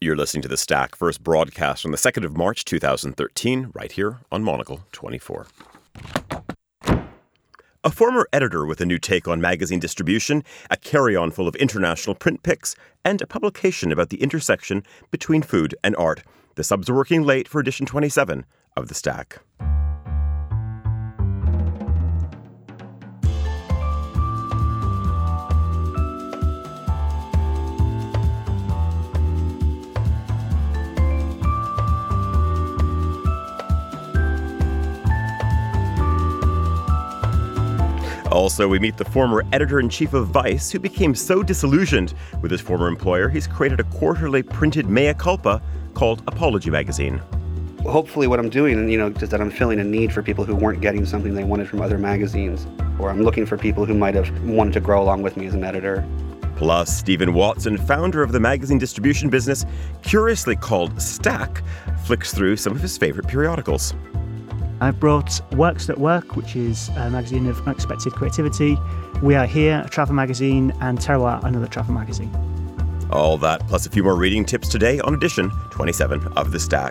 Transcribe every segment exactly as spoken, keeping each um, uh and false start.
You're listening to The Stack, first broadcast on the second of March, two thousand thirteen, right here on Monocle twenty-four. A former editor with a new take on magazine distribution, a carry-on full of international print pics, and a publication about the intersection between food and art. The subs are working late for edition twenty-seven of The Stack. Also, we meet the former editor-in-chief of Vice, who became so disillusioned with his former employer, he's created a quarterly printed mea culpa called Apology Magazine. Hopefully what I'm doing, you know, is that I'm filling a need for people who weren't getting something they wanted from other magazines, or I'm looking for people who might have wanted to grow along with me as an editor. Plus, Stephen Watson, founder of the magazine distribution business, curiously called Stack, flicks through some of his favorite periodicals. I've brought Works That Work, which is a magazine of unexpected creativity, We Are Here, a travel magazine, and Terroir, another travel magazine. All that, plus a few more reading tips today on edition twenty-seven of The Stack.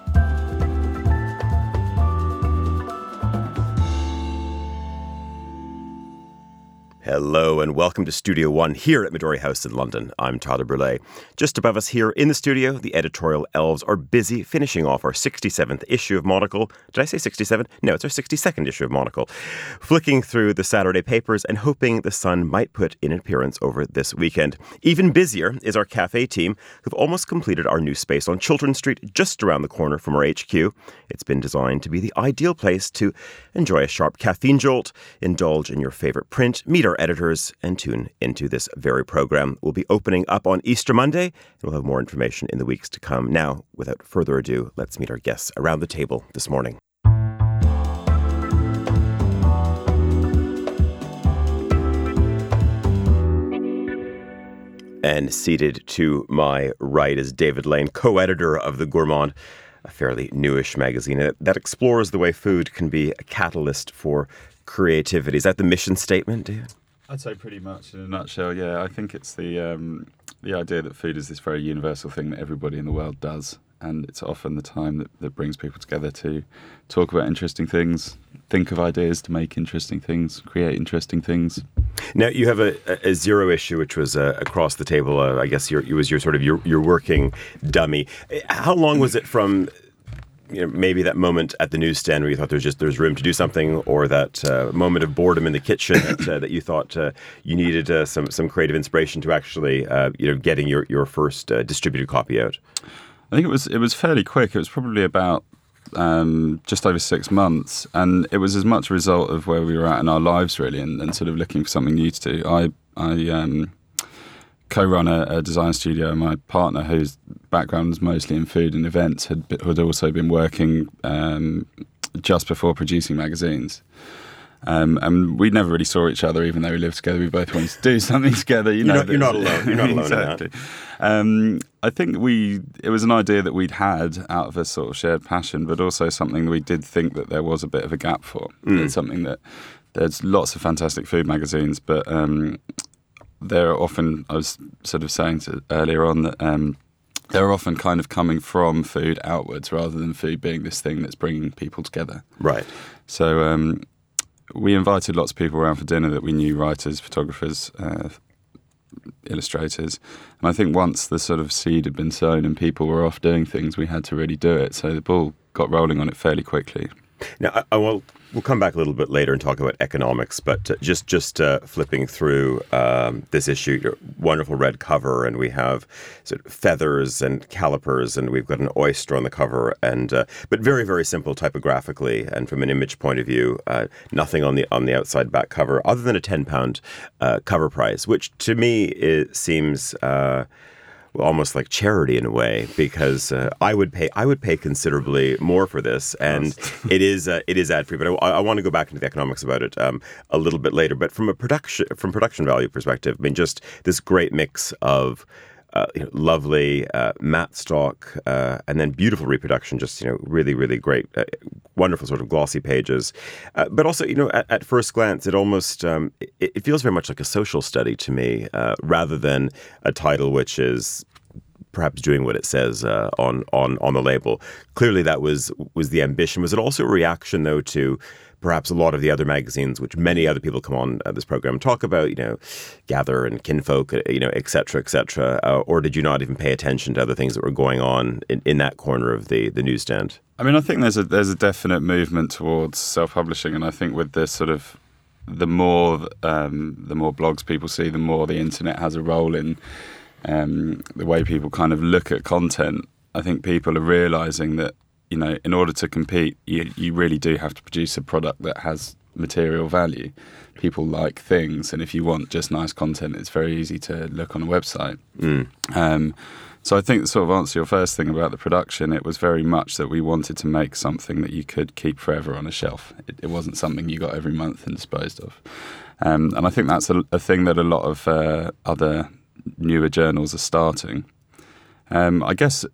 Hello and welcome to Studio One here at Midori House in London. I'm Tyler Brule. Just above us here in the studio, the editorial elves are busy finishing off our sixty-seventh issue of Monocle. Did I say sixty-seven? No, it's our sixty-second issue of Monocle. Flicking through the Saturday papers and hoping the Sun might put in an appearance over this weekend. Even busier is our cafe team, who've almost completed our new space on Chiltern Street, just around the corner from our H Q. It's been designed to be the ideal place to enjoy a sharp caffeine jolt, indulge in your favorite print, meet our editors, and tune into this very program. We'll be opening up on Easter Monday, and we'll have more information in the weeks to come. Now, without further ado, let's meet our guests around the table this morning. And seated to my right is David Lane, co-editor of The Gourmand, a fairly newish magazine that explores the way food can be a catalyst for creativity. Is that the mission statement, David? I'd say pretty much in a nutshell, yeah. I think it's the um, the idea that food is this very universal thing that everybody in the world does, and it's often the time that, that brings people together to talk about interesting things, think of ideas to make interesting things, create interesting things. Now, you have a, a zero issue, which was uh, across the table. Uh, I guess your, it was your sort of your, your working dummy. How long was it from... You know, maybe that moment at the newsstand where you thought there's just there's room to do something, or that uh, moment of boredom in the kitchen that, uh, that you thought uh, you needed uh, some some creative inspiration to actually uh, you know getting your your first uh, distributed copy out? I think it was it was fairly quick. It was probably about um, just over six months, and it was as much a result of where we were at in our lives, really, and, and sort of looking for something new to do. I I. Um, co-run a, a design studio, and my partner, whose background was mostly in food and events, had had also been working um, just before producing magazines. Um, and we never really saw each other, even though we lived together. We both wanted to do something together. You know, you're, not, you're not alone. You're not alone exactly. in that. Um, I think we it was an idea that we'd had out of a sort of shared passion, but also something that we did think that there was a bit of a gap for. Mm. It's something that there's lots of fantastic food magazines, but um, they're often, I was sort of saying to, earlier on that um, they're often kind of coming from food outwards rather than food being this thing that's bringing people together. Right. So um, we invited lots of people around for dinner that we knew, writers, photographers, uh, illustrators. And I think once the sort of seed had been sown and people were off doing things, we had to really do it. So the ball got rolling on it fairly quickly. Now, I, I will, we'll come back a little bit later and talk about economics, but uh, just just uh, flipping through um, this issue, your wonderful red cover, and we have sort of feathers and calipers, and we've got an oyster on the cover, and uh, but very, very simple typographically, and from an image point of view, uh, nothing on the on the outside back cover other than a ten pound uh, cover price, which to me it seems... Uh, almost like charity in a way, because uh, I would pay I would pay considerably more for this, and it is uh, it is ad free. But I, I want to go back into the economics about it um, a little bit later. But from a production from production value perspective, I mean, just this great mix of uh, you know, lovely uh, matte stock uh, and then beautiful reproduction. Just you know, really really great, uh, wonderful sort of glossy pages. Uh, but also, you know, at, at first glance, it almost um, it, it feels very much like a social study to me, uh, rather than a title which is perhaps doing what it says uh, on on on the label. Clearly, that was was the ambition. Was it also a reaction, though, to perhaps a lot of the other magazines, which many other people come on uh, this program talk about, you know, Gather and Kinfolk, you know, et cetera, et cetera, uh, or did you not even pay attention to other things that were going on in, in that corner of the, the newsstand? I mean, I think there's a there's a definite movement towards self-publishing, and I think with this sort of the more um, the more blogs people see, the more the internet has a role in um, the way people kind of look at content. I think people are realising that, you know, in order to compete, you, you really do have to produce a product that has material value. People like things, and if you want just nice content, it's very easy to look on a website. Mm. Um, so I think to sort of answer your first thing about the production, it was very much that we wanted to make something that you could keep forever on a shelf. It, it wasn't something you got every month and disposed of. Um, and I think that's a, a thing that a lot of uh, other newer journals are starting. Um, I guess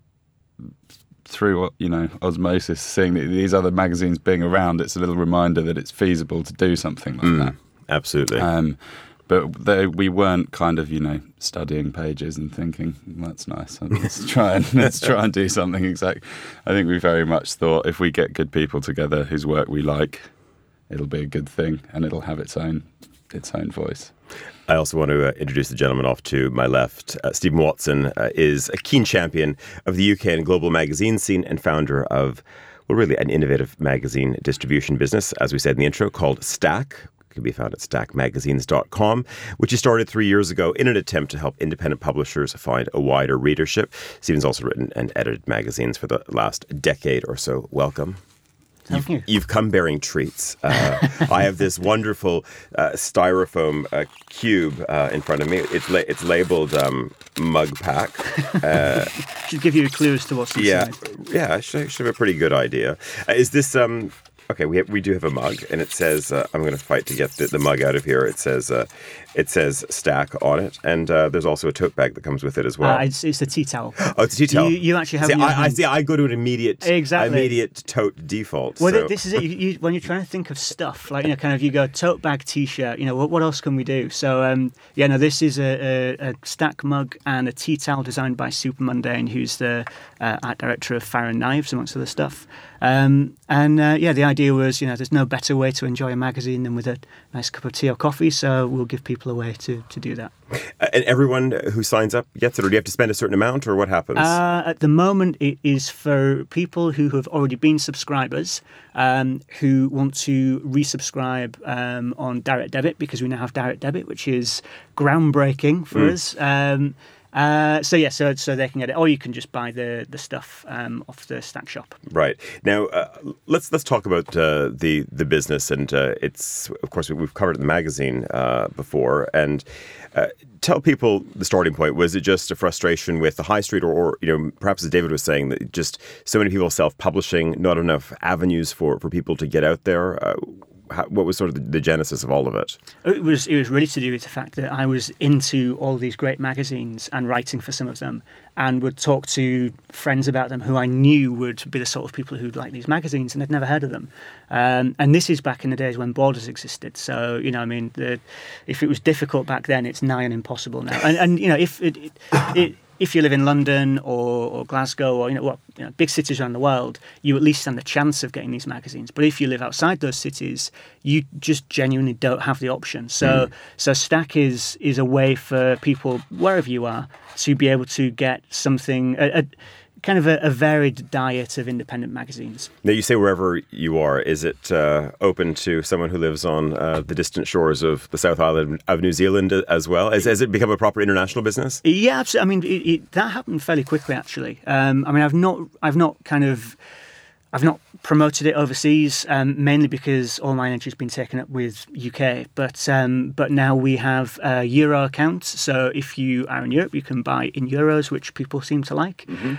through, you know, osmosis, seeing these other magazines being around, it's a little reminder that it's feasible to do something like mm, that. Absolutely. Um, but they, we weren't kind of, you know, studying pages and thinking, that's nice, let's try and let's try and do something exact. I think we very much thought if we get good people together whose work we like, it'll be a good thing and it'll have its own its own voice. I also want to uh, introduce the gentleman off to my left. Uh, Stephen Watson uh, is a keen champion of the U K and global magazine scene and founder of, well, really an innovative magazine distribution business, as we said in the intro, called Stack. It can be found at stack magazines dot com, which he started three years ago in an attempt to help independent publishers find a wider readership. Stephen's also written and edited magazines for the last decade or so. Welcome. Thank You've, you. you've come bearing treats. Uh, I have this wonderful uh, styrofoam uh, cube uh, in front of me. It's la- it's labeled um, mug pack. Uh, Should give you a clue as to what's inside. yeah, yeah, I should, should have a pretty good idea. Uh, is this um? Okay, we have, we do have a mug, and it says uh, I'm going to fight to get the, the mug out of here. It says uh, it says Stack on it, and uh, there's also a tote bag that comes with it as well. Uh, it's, it's a tea towel. Oh, it's a tea towel. You, you actually have. See, in your I, I hand- see. I go to an immediate, Exactly. immediate tote default. Well, so. this is it. You, you, when you're trying to think of stuff, like, you know, kind of, you go tote bag, t-shirt. You know, what, what else can we do? So, um, yeah, no, this is a, a, a Stack mug and a tea towel designed by Super Mundane, who's the uh, art director of Farron Knives, amongst other stuff. Um, and uh, yeah, the idea was, you know, there's no better way to enjoy a magazine than with a nice cup of tea or coffee. So we'll give people a way to, to do that. Uh, and everyone who signs up gets it, or do you have to spend a certain amount, or what happens? Uh, at the moment, it is for people who have already been subscribers, um, who want to resubscribe um, on direct debit, because we now have direct debit, which is groundbreaking for Mm. us. Um, uh, so yeah, so so they can get it, or you can just buy the the stuff um, off the Stack shop. Right now, uh, let's let's talk about uh, the the business, and uh, it's of course we've covered it in the magazine uh, before, and uh, tell people the starting point. Was it just a frustration with the high street, or, or you know, perhaps as David was saying, that just so many people self-publishing, not enough avenues for, for people to get out there? Uh, How, what was sort of the, the genesis of all of it? It was it was really to do with the fact that I was into all these great magazines and writing for some of them, and would talk to friends about them who I knew would be the sort of people who'd like these magazines, and I'd never heard of them. Um, and this is back in the days when Borders existed. So, you know, I mean, the, if it was difficult back then, it's nigh on impossible now. And, and you know, if it, it, it if you live in London or, or Glasgow or, you know, what, you know, big cities around the world, you at least stand a chance of getting these magazines. But if you live outside those cities, you just genuinely don't have the option. So, mm. so Stack is is a way for people wherever you are to be able to get something, a, a kind of a, a varied diet of independent magazines. Now, you say wherever you are. Is it uh, open to someone who lives on uh, the distant shores of the South Island of New Zealand as well? Has, has it become a proper international business? Yeah, absolutely. I mean, it, it, that happened fairly quickly, actually. Um, I mean, I've not, I've not kind of, I've not promoted it overseas, um, mainly because all my energy has been taken up with U K. But um, but now we have a Euro account, so if you are in Europe, you can buy in euros, which people seem to like. Mm-hmm.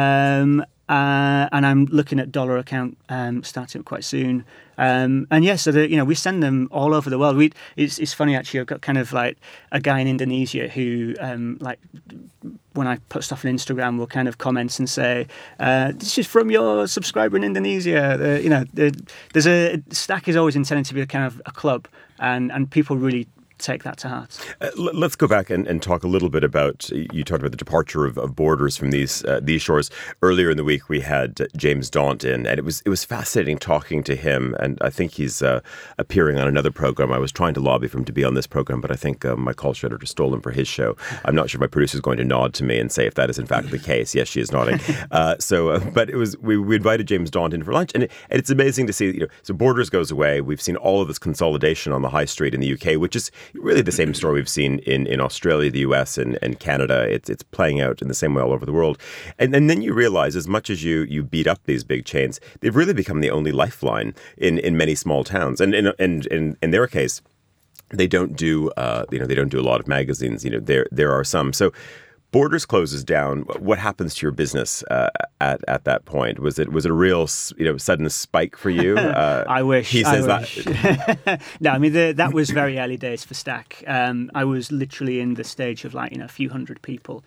Um, uh, and I'm looking at dollar account um, starting up quite soon. Um, and yeah, so the, you know, we send them all over the world. We it's it's funny actually. I've got kind of like a guy in Indonesia who um, like when I put stuff on Instagram will kind of comment and say, uh, "This is from your subscriber in Indonesia." The, you know, the, there's a Stack is always intended to be a kind of a club, and and people really take that to heart. Uh, l- let's go back and, and talk a little bit about, you talked about the departure of, of Borders from these uh, these shores. Earlier in the week, we had uh, James Daunt in, and it was it was fascinating talking to him, and I think he's uh, appearing on another program. I was trying to lobby for him to be on this program, but I think uh, my call editor stole him for his show. I'm not sure my producer is going to nod to me and say if that is in fact the case. Yes, she is nodding. Uh, so, uh, but it was we, we invited James Daunt in for lunch, and, it, and it's amazing to see, you know, so Borders goes away. We've seen all of this consolidation on the high street in the U K, which is really the same story we've seen in, in Australia, the U S, and, and Canada. It's it's playing out in the same way all over the world. And, and then you realize, as much as you you beat up these big chains, they've really become the only lifeline in, in many small towns. And in and in, in their case, they don't do uh, you know they don't do a lot of magazines. You know, there there are some. So Borders closes down. What happens to your business uh, at at that point? Was it was it a real you know sudden spike for you? Uh, I wish. He says I wish. that. No, I mean the, that was very early days for Stack. Um, I was literally in the stage of like you know a few hundred people.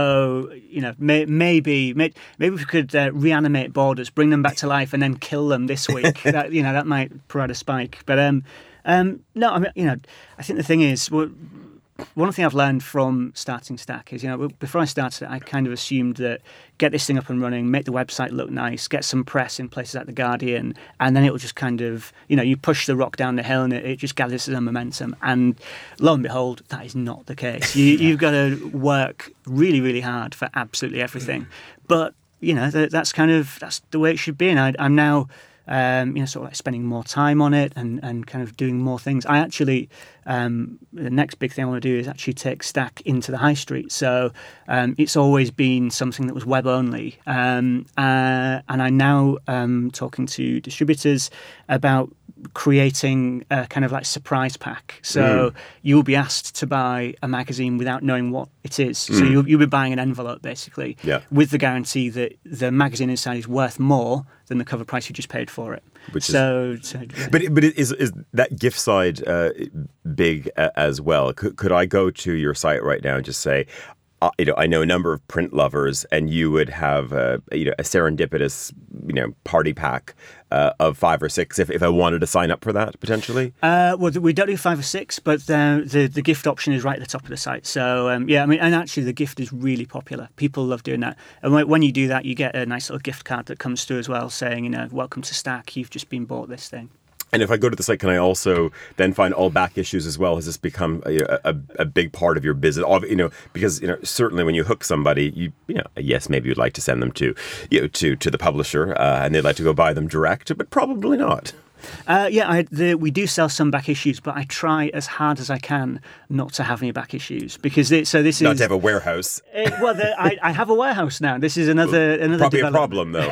So you know may, maybe may, maybe if we could uh, reanimate Borders, bring them back to life, and then kill them this week. that you know that might provide a spike. But um, um, no, I mean you know I think the thing is. Well, one thing I've learned from starting Stack is, you know, before I started it, I kind of assumed that get this thing up and running, make the website look nice, get some press in places like The Guardian, and then it will just kind of, you know, you push the rock down the hill and it, it just gathers some momentum. And lo and behold, that is not the case. You, you've got to work really, really hard for absolutely everything. But, you know, that, that's kind of, that's the way it should be. And I, I'm now... Um, you know, sort of like spending more time on it and, and kind of doing more things. I actually, um, the next big thing I want to do is actually take Stack into the high street. So um, it's always been something that was web only. Um, uh, and I'm now um, talking to distributors about creating a kind of like surprise pack. So mm. you'll be asked to buy a magazine without knowing what it is. Mm. So you'll, you'll be buying an envelope basically yeah. with the guarantee that the magazine inside is worth more than the cover price you just paid for it. Which so, is, so yeah. but but is is that gift side uh, big uh, as well? Could could I go to your site right now and just say, uh, you know, I know a number of print lovers, and you would have a, you know a serendipitous you know party pack uh, of five or six if, if I wanted to sign up for that potentially? Uh, well, we don't do five or six, but the the, the gift option is right at the top of the site. So um, yeah, I mean, and actually the gift is really popular. People love doing that, and when, when you do that, you get a nice little gift card that comes through as well, saying you know, welcome to Stack. You've just been bought this thing. And if I go to the site, can I also then find all back issues as well? Has this become a, a, a big part of your business? You know, because you know certainly when you hook somebody, you you know, yes, maybe you'd like to send them to you know to to the publisher, uh, and they'd like to go buy them direct, but probably not. Uh, yeah, I, the, we do sell some back issues, but I try as hard as I can not to have any back issues because it, so this not is to have a warehouse. It, well, the, I, I have a warehouse now. This is another another probably a problem though.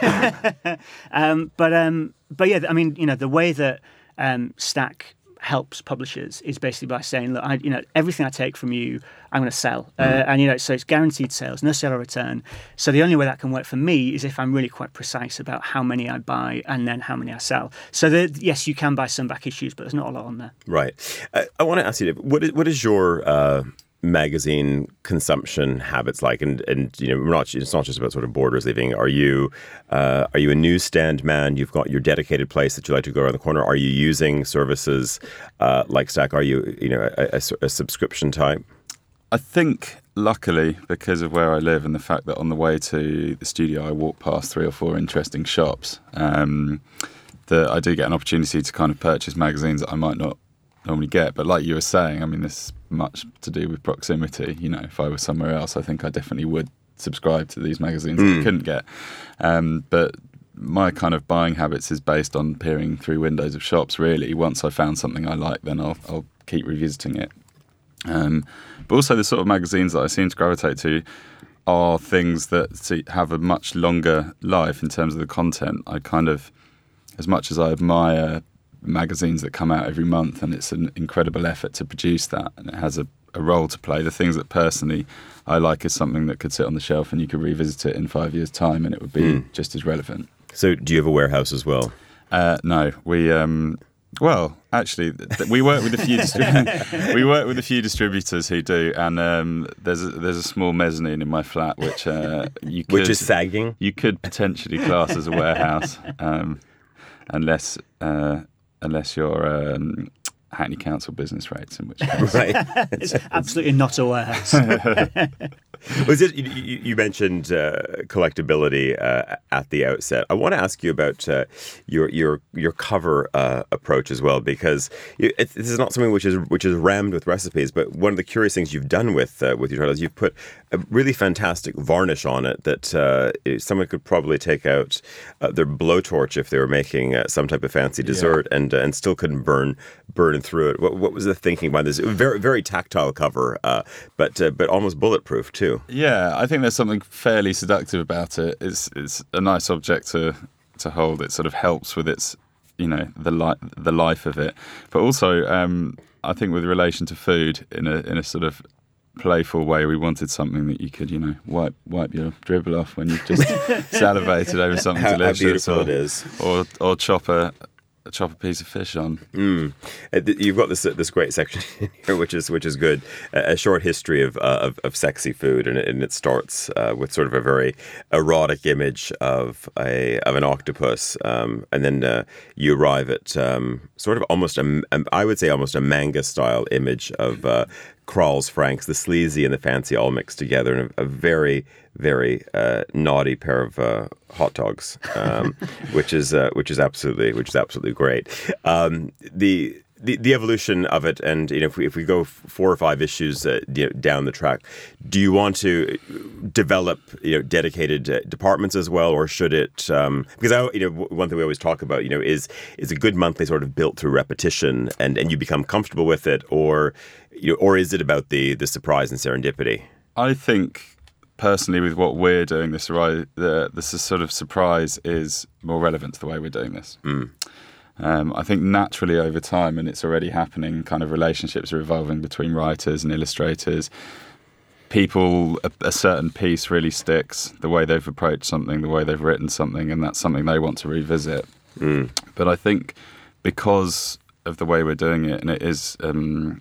um, but um, but yeah, I mean, you know, the way that um, Stack helps publishers is basically by saying, look, I, you know, everything I take from you, I'm going to sell, mm. uh, and you know, so it's guaranteed sales, no sale or return. So the only way that can work for me is if I'm really quite precise about how many I buy and then how many I sell. So the, yes, you can buy some back issues, but there's not a lot on there. Right. I, I want to ask you, what is what is your uh, magazine consumption habits like? And and you know, we're not it's not just about sort of Borders leaving. Are you uh, are you a newsstand man? You've got your dedicated place that you like to go around the corner. Are you using services uh, like Stack? Are you you know a, a, a subscription type? I think, luckily, because of where I live and the fact that on the way to the studio I walk past three or four interesting shops, um, that I do get an opportunity to kind of purchase magazines that I might not normally get. But like you were saying, I mean, this is much to do with proximity. You know, if I was somewhere else, I think I definitely would subscribe to these magazines mm. that I couldn't get. Um, but my kind of buying habits is based on peering through windows of shops, really. Once I found something I like, then I'll, I'll keep revisiting it. Um, but also the sort of magazines that I seem to gravitate to are things that have a much longer life in terms of the content. I kind of, as much as I admire magazines that come out every month and it's an incredible effort to produce that and it has a, a role to play, the things that personally I like is something that could sit on the shelf and you could revisit it in five years' time and it would be mm. just as relevant. So do you have a warehouse as well? Uh, no, we... Um, Well, actually, th- we work with a few distri- we work with a few distributors who do, and um, there's a, there's a small mezzanine in my flat which uh, you could, which is sagging. You could potentially class as a warehouse, um, unless uh, unless you're um, Hackney Council business rates, in which case. Right. It's absolutely not a warehouse. Was it? You, you mentioned uh, collectability uh, at the outset. I want to ask you about uh, your your your cover uh, approach as well, because it, this is not something which is which is rammed with recipes. But one of the curious things you've done with uh, with your titles, you've put a really fantastic varnish on it that uh, someone could probably take out uh, their blowtorch if they were making uh, some type of fancy dessert, yeah. and uh, and still couldn't burn burn through it. What what was the thinking behind this? Very very tactile cover, uh, but uh, but almost bulletproof too. Yeah, I think there's something fairly seductive about it. It's it's a nice object to to hold. It sort of helps with its, you know, the li- the life of it. But also, um, I think with relation to food, in a in a sort of playful way, we wanted something that you could, you know, wipe wipe your dribble off when you've just salivated over something how, delicious. How beautiful or, it is. Or or chop a. chop a piece of fish on. Mm. Uh, th- you've got this uh, this great section here, which is which is good. Uh, a short history of, uh, of of sexy food, and it, and it starts uh, with sort of a very erotic image of a of an octopus, um, and then uh, you arrive at um, sort of almost a, a I would say almost a manga style image of uh, Kralls Franks, the sleazy and the fancy all mixed together in a, a very very uh, naughty pair of uh, hot dogs, um, which is uh, which is absolutely which is absolutely great. Um, the, the the evolution of it, and you know, if we if we go four or five issues uh, you know, down the track, do you want to develop you know dedicated uh, departments as well, or should it? Um, because I you know one thing we always talk about you know is is a good monthly sort of built through repetition, and, and you become comfortable with it, or you know, or is it about the the surprise and serendipity? I think. Personally, with what we're doing, this the this sort of surprise is more relevant to the way we're doing this. Mm. Um, I think naturally over time, and it's already happening, kind of relationships are evolving between writers and illustrators. People, a, a certain piece really sticks, the way they've approached something, the way they've written something, and that's something they want to revisit. Mm. But I think because of the way we're doing it, and it is... Um,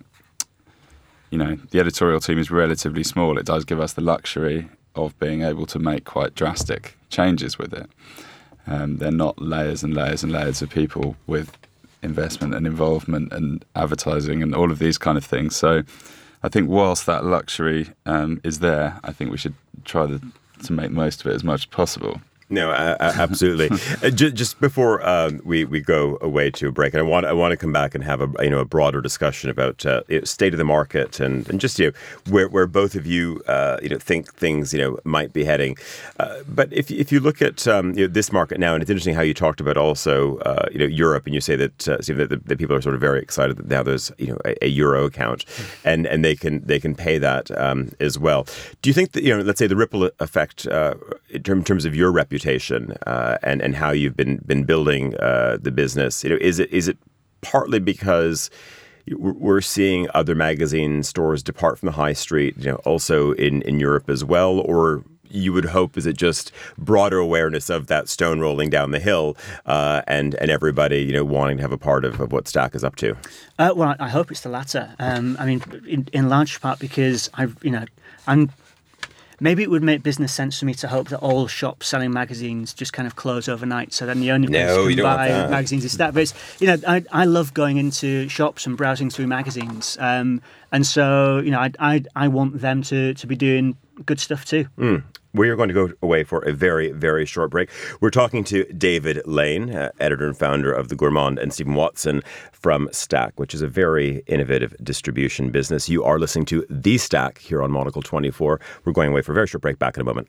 You know, the editorial team is relatively small. It does give us the luxury of being able to make quite drastic changes with it. Um, they're not layers and layers and layers of people with investment and involvement and advertising and all of these kind of things. So I think whilst that luxury um, is there, I think we should try the, to make the most of it as much as possible. No, uh, absolutely. uh, just, just before um, we, we go away to a break, and I want I want to come back and have a you know a broader discussion about uh, you know, state of the market and, and just you know where where both of you uh, you know think things you know might be heading. Uh, but if if you look at um, you know, this market now, and it's interesting how you talked about also uh, you know Europe, and you say that uh, that, the, that people are sort of very excited that now there's you know a, a euro account, and, and they can they can pay that um, as well. Do you think that you know let's say the ripple effect uh, in terms of your reputation reputation uh, and and how you've been been building uh, the business, you know, is it is it partly because we're seeing other magazine stores depart from the high street, you know, also in, in Europe as well, or you would hope is it just broader awareness of that stone rolling down the hill uh, and and everybody you know wanting to have a part of, of what Stack is up to? Uh, well, I hope it's the latter. Um, I mean, in, in large part because I've you know I'm. Maybe it would make business sense for me to hope that all shops selling magazines just kind of close overnight. So then the only place no, you can buy want magazines is Stack. But it's, you know, I I love going into shops and browsing through magazines, um, and so you know, I I I want them to to be doing good stuff too. Mm. We are going to go away for a very, very short break. We're talking to David Lane, uh, editor and founder of The Gourmand, and Stephen Watson from Stack, which is a very innovative distribution business. You are listening to The Stack here on Monocle twenty-four. We're going away for a very short break. Back in a moment.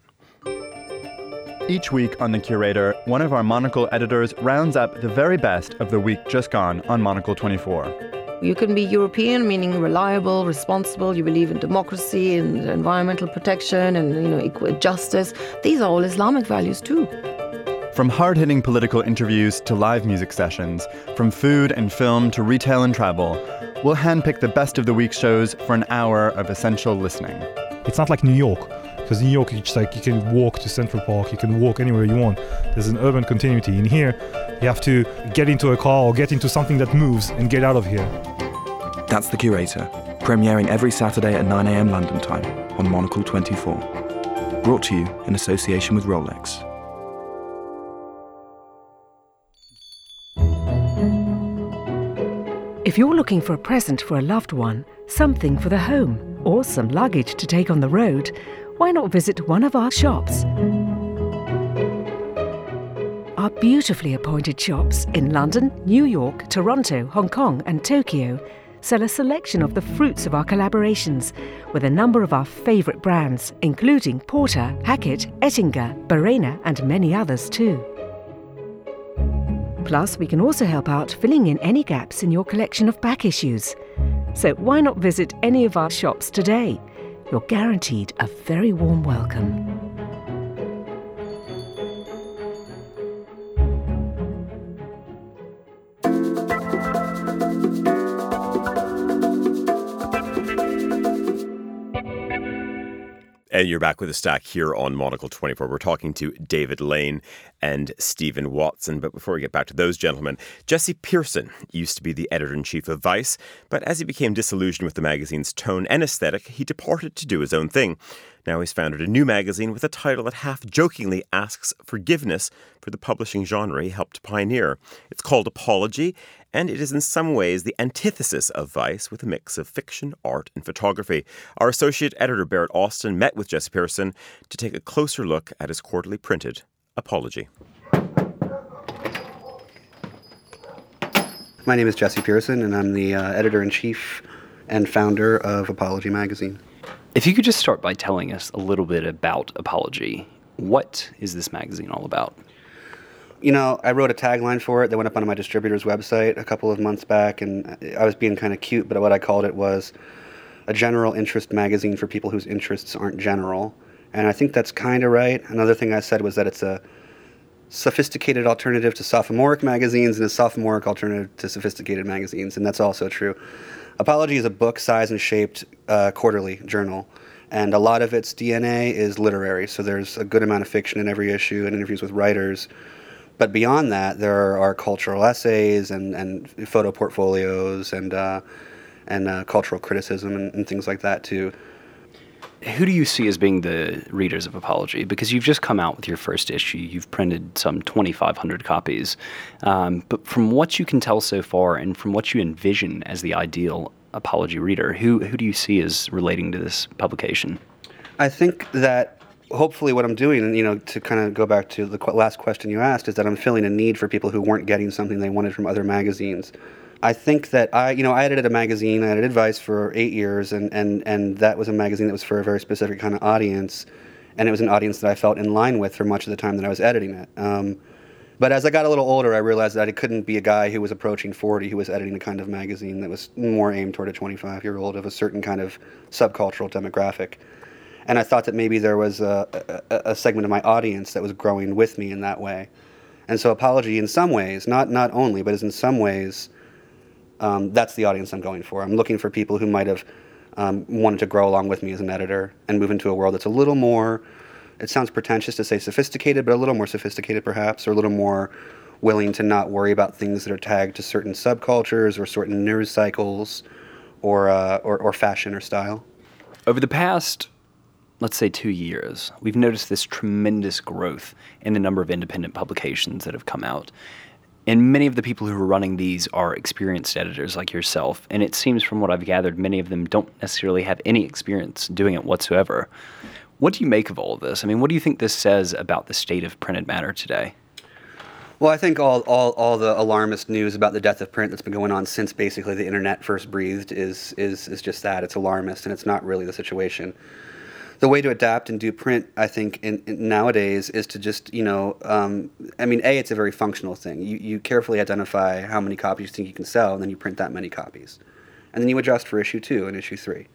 Each week on The Curator, one of our Monocle editors rounds up the very best of the week just gone on Monocle twenty-four. You can be European, meaning reliable, responsible. You believe in democracy and environmental protection and you know equal justice. These are all Islamic values too. From hard-hitting political interviews to live music sessions, from food and film to retail and travel, we'll handpick the best of the week's shows for an hour of essential listening. It's not like New York, because in New York, it's like you can walk to Central Park, you can walk anywhere you want. There's an urban continuity. In here, you have to get into a car or get into something that moves and get out of here. That's The Curator, premiering every Saturday at nine a.m. London time on Monocle twenty-four. Brought to you in association with Rolex. If you're looking for a present for a loved one, something for the home, or some luggage to take on the road, why not visit one of our shops? Our beautifully appointed shops in London, New York, Toronto, Hong Kong and Tokyo sell a selection of the fruits of our collaborations with a number of our favourite brands, including Porter, Hackett, Ettinger, Barena and many others too. Plus, we can also help out filling in any gaps in your collection of back issues. So why not visit any of our shops today? You're guaranteed a very warm welcome. And you're back with a stack here on Monocle twenty-four. We're talking to David Lane and Stephen Watson. But before we get back to those gentlemen, Jesse Pearson used to be the editor-in-chief of Vice, but as he became disillusioned with the magazine's tone and aesthetic, he departed to do his own thing. Now he's founded a new magazine with a title that half-jokingly asks forgiveness for the publishing genre he helped to pioneer. It's called Apology, and it is in some ways the antithesis of Vice with a mix of fiction, art, and photography. Our associate editor, Barrett Austin, met with Jesse Pearson to take a closer look at his quarterly printed Apology. My name is Jesse Pearson, and I'm the uh, editor-in-chief and founder of Apology magazine. If you could just start by telling us a little bit about Apology. What is this magazine all about? You know, I wrote a tagline for it that went up on my distributor's website a couple of months back, and I was being kind of cute, but what I called it was a general interest magazine for people whose interests aren't general. And I think that's kind of right. Another thing I said was that it's a sophisticated alternative to sophomoric magazines and a sophomoric alternative to sophisticated magazines, and that's also true. Apology is a book-sized and shaped uh, quarterly journal, and a lot of its D N A is literary, so there's a good amount of fiction in every issue and interviews with writers. But beyond that, there are cultural essays and, and photo portfolios and uh, and uh, cultural criticism and, and things like that too. Who do you see as being the readers of Apology? Because you've just come out with your first issue. You've printed some twenty-five hundred copies. Um, but from what you can tell so far and from what you envision as the ideal Apology reader, who, who do you see as relating to this publication? I think that hopefully what I'm doing, and you know, to kind of go back to the qu- last question you asked, is that I'm filling a need for people who weren't getting something they wanted from other magazines. I think that I, you know, I edited a magazine, I edited Vice for eight years, and, and, and that was a magazine that was for a very specific kind of audience, and it was an audience that I felt in line with for much of the time that I was editing it. Um, but as I got a little older, I realized that I couldn't be a guy who was approaching forty who was editing a kind of magazine that was more aimed toward a twenty-five-year-old of a certain kind of subcultural demographic. And I thought that maybe there was a, a, a segment of my audience that was growing with me in that way. And so Apology, in some ways, not not only, but is in some ways, um, that's the audience I'm going for. I'm looking for people who might have um, wanted to grow along with me as an editor and move into a world that's a little more, it sounds pretentious to say sophisticated, but a little more sophisticated perhaps, or a little more willing to not worry about things that are tagged to certain subcultures or certain news cycles or, uh, or, or fashion or style. Over the past, let's say, two years, we've noticed this tremendous growth in the number of independent publications that have come out. And many of the people who are running these are experienced editors like yourself. And it seems from what I've gathered, many of them don't necessarily have any experience doing it whatsoever. What do you make of all of this? I mean, what do you think this says about the state of printed matter today? Well, I think all, all, all the alarmist news about the death of print that's been going on since basically the internet first breathed is, is, is just that. It's alarmist, and it's not really the situation. The way to adapt and do print, I think, in, in nowadays is to just, you know, um, I mean, A, it's a very functional thing. You, you carefully identify how many copies you think you can sell, and then you print that many copies. And then you adjust for issue two and issue three.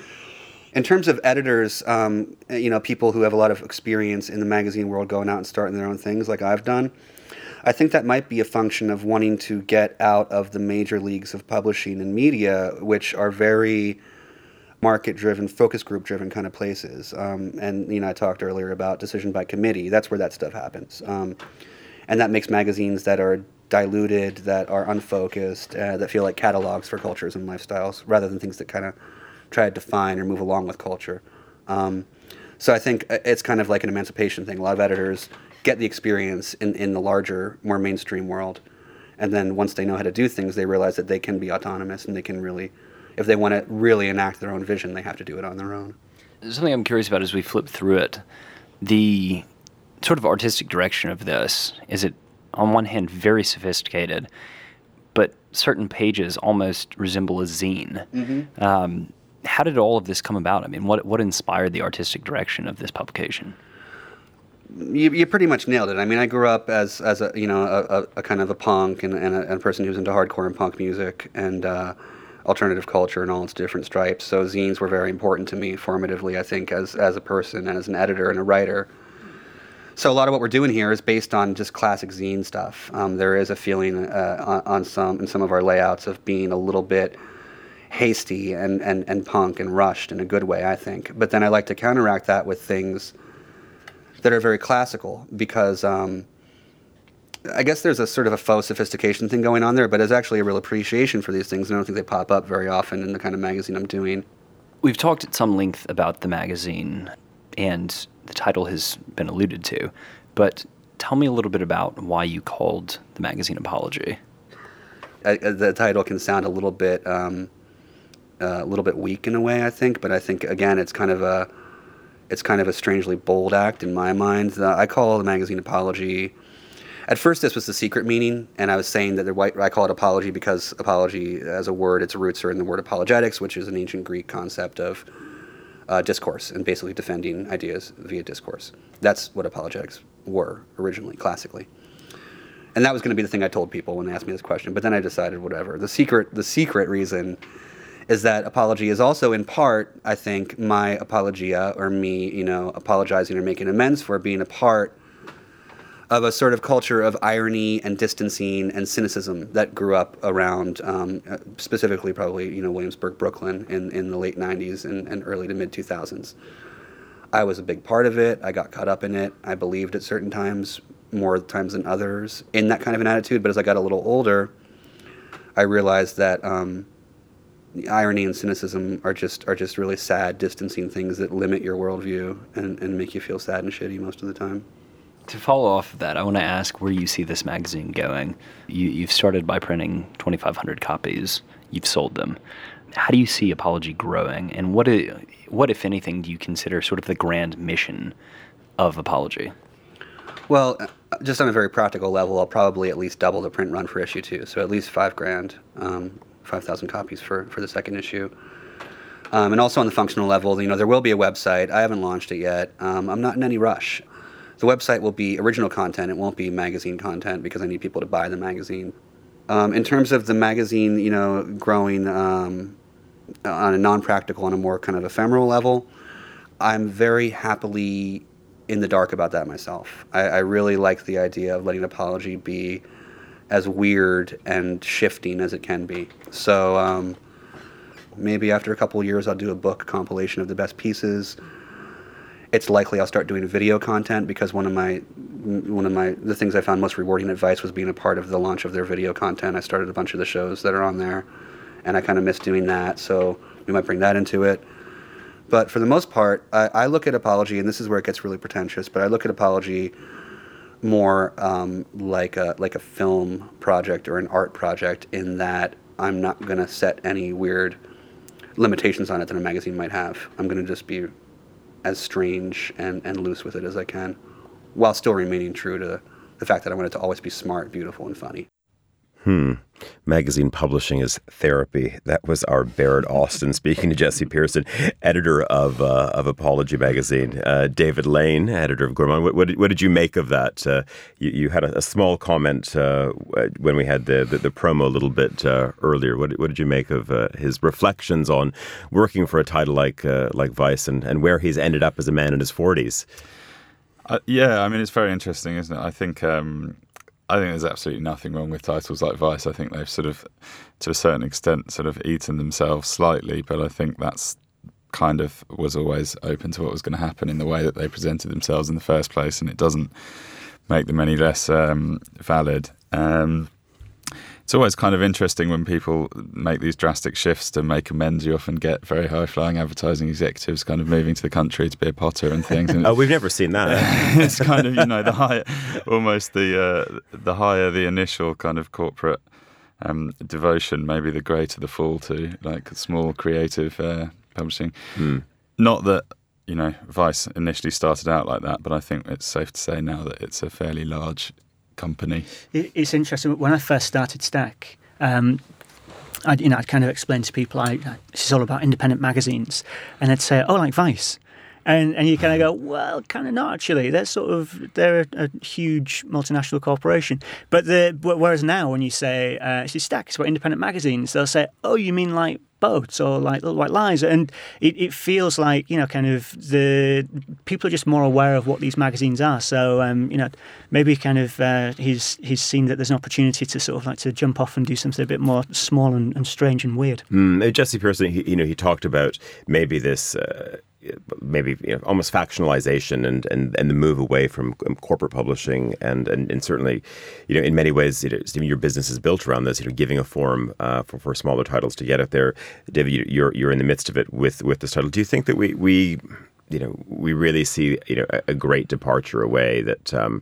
In terms of editors, um, you know, people who have a lot of experience in the magazine world going out and starting their own things like I've done, I think that might be a function of wanting to get out of the major leagues of publishing and media, which are very market-driven, focus group-driven kind of places. Um, and, you know, I talked earlier about decision by committee. That's where that stuff happens. Um, and that makes magazines that are diluted, that are unfocused, uh, that feel like catalogs for cultures and lifestyles, rather than things that kind of try to define or move along with culture. Um, so I think it's kind of like an emancipation thing. A lot of editors get the experience in, in the larger, more mainstream world. And then once they know how to do things, they realize that they can be autonomous and they can really, if they want to really enact their own vision, they have to do it on their own. Something I'm curious about as we flip through it, the sort of artistic direction of this, is it on one hand very sophisticated, but certain pages almost resemble a zine. Mm-hmm. Um, how did all of this come about? I mean, what what inspired the artistic direction of this publication? You, you pretty much nailed it. I mean, I grew up as as a you know a, a, a kind of a punk and, and, a, and a person who's into hardcore and punk music and uh, alternative culture and all its different stripes. So zines were very important to me formatively, I think, as as a person and as an editor and a writer. So a lot of what we're doing here is based on just classic zine stuff. Um, there is a feeling uh, on, on some in some of our layouts of being a little bit hasty and, and, and punk and rushed in a good way, I think. But then I like to counteract that with things that are very classical because um, I guess there's a sort of a faux sophistication thing going on there, but there's actually a real appreciation for these things, and I don't think they pop up very often in the kind of magazine I'm doing. We've talked at some length about the magazine, and the title has been alluded to, but tell me a little bit about why you called the magazine Apology. I, the title can sound a little bit um, uh, a little bit weak in a way, I think, but I think, again, it's kind of a It's kind of a strangely bold act in my mind. The, I call the magazine Apology. At first, this was the secret meaning, and I was saying that the white, I call it Apology because apology, as a word, its roots are in the word apologetics, which is an ancient Greek concept of uh, discourse and basically defending ideas via discourse. That's what apologetics were originally, classically. And that was going to be the thing I told people when they asked me this question. But then I decided, whatever. The secret, the secret reason is that apology is also in part, I think, my apologia, or me, you know, apologizing or making amends for being a part of a sort of culture of irony and distancing and cynicism that grew up around, um, specifically probably, you know, Williamsburg, Brooklyn in, in the late nineties and, and early to mid two thousands. I was a big part of it. I got caught up in it. I believed at certain times, more times than others, in that kind of an attitude. But as I got a little older, I realized that um, irony and cynicism are just are just really sad, distancing things that limit your worldview and, and make you feel sad and shitty most of the time. To follow off of that, I want to ask where you see this magazine going. You, you've started by printing twenty-five hundred copies. You've sold them. How do you see Apology growing? And what, is, what, if anything, do you consider sort of the grand mission of Apology? Well, just on a very practical level, I'll probably at least double the print run for issue two. So at least five grand, um, five thousand copies for, for the second issue. Um, and also on the functional level, you know, there will be a website. I haven't launched it yet. Um, I'm not in any rush. The website will be original content. It won't be magazine content because I need people to buy the magazine. Um, in terms of the magazine, you know, growing um, on a non-practical, on a more kind of ephemeral level, I'm very happily in the dark about that myself. I, I really like the idea of letting Apology be as weird and shifting as it can be. So um, maybe after a couple of years, I'll do a book compilation of the best pieces. It's likely I'll start doing video content because one of my one of my the things I found most rewarding advice was being a part of the launch of their video content. I started a bunch of the shows that are on there, and I kind of miss doing that, so we might bring that into it. But for the most part, I, I look at Apology, and this is where it gets really pretentious, but I look at Apology more um, like a like a film project or an art project in that I'm not going to set any weird limitations on it that a magazine might have. I'm going to just be as strange and, and loose with it as I can, while still remaining true to the fact that I want it to always be smart, beautiful, and funny. Hmm. Magazine publishing is therapy. That was our Barrett Austin speaking to Jesse Pearson, editor of uh, of Apology magazine. Uh, David Lane, editor of Gourmand. What, what, did, what did you make of that? Uh, you, you had a, a small comment uh, when we had the, the, the promo a little bit uh, earlier. What, what did you make of uh, his reflections on working for a title like uh, like Vice and, and where he's ended up as a man in his forties? Uh, yeah, I mean, it's very interesting, isn't it? I think... Um, I think there's absolutely nothing wrong with titles like Vice. I think they've sort of, to a certain extent, sort of eaten themselves slightly, but I think that's kind of was always open to what was going to happen in the way that they presented themselves in the first place, and it doesn't make them any less um, valid. Um, It's always kind of interesting when people make these drastic shifts to make amends. You often get very high-flying advertising executives kind of moving to the country to be a potter and things. And oh, we've never seen that. It's kind of, you know, the higher, almost the uh, the higher the initial kind of corporate um, devotion, maybe the greater the fall to like small creative uh, publishing. Mm. Not that, you know, Vice initially started out like that, but I think it's safe to say now that it's a fairly large company. It's interesting. When I first started Stack, um, I'd, you know, I'd kind of explain to people, I, I, this is all about independent magazines, and they'd say, "Oh, like Vice," and and you kind of go, "Well, kind of not actually. They're sort of they're a, a huge multinational corporation." But the whereas now, when you say uh, it's Stack, it's about independent magazines, they'll say, "Oh, you mean like Boats or like Little White Lies," and it, it feels like, you know, kind of the people are just more aware of what these magazines are. So um, you know, maybe kind of uh, he's he's seen that there's an opportunity to sort of like to jump off and do something a bit more small and, and strange and weird. Mm, Jesse Pearson, he, you know, he talked about maybe this. Uh, maybe you know, almost factionalization and, and, and the move away from corporate publishing and, and, and certainly, you know, in many ways, you know, Stephen, your business is built around this, you know, giving a forum uh, for, for smaller titles to get out there. David, you're you're in the midst of it with, with this title. Do you think that we, we you know, we really see, you know, a, a great departure away that um,